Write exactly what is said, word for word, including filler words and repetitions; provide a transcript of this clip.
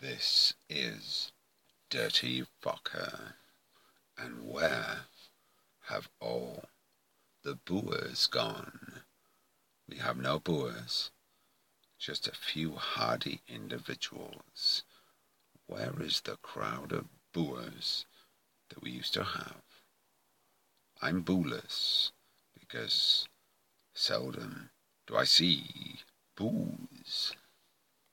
This is Dirty Focker, and where have all the Boers gone? We have no Boers, just a few hardy individuals. Where is the crowd of Boers that we used to have? I'm Booless, because seldom do I see booze.